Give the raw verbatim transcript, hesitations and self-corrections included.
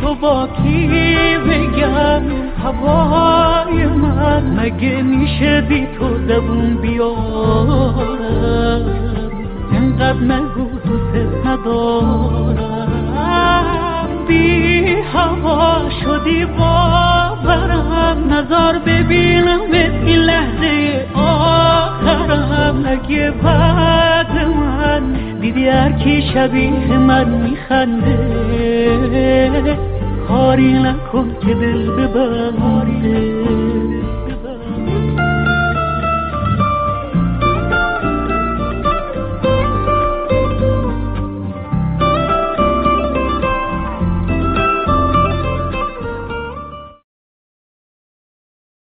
تو با کی بگم هوای من، مگه میشه بی تو زبون بیارم، انقدر نگو دوست ندارم، بی هوا شدی باورم، نظر ببینم این لحظه آخرم، اگه بعد من دیدی هر کی شبیه من میخنده، کاری نکن که دل ببنده.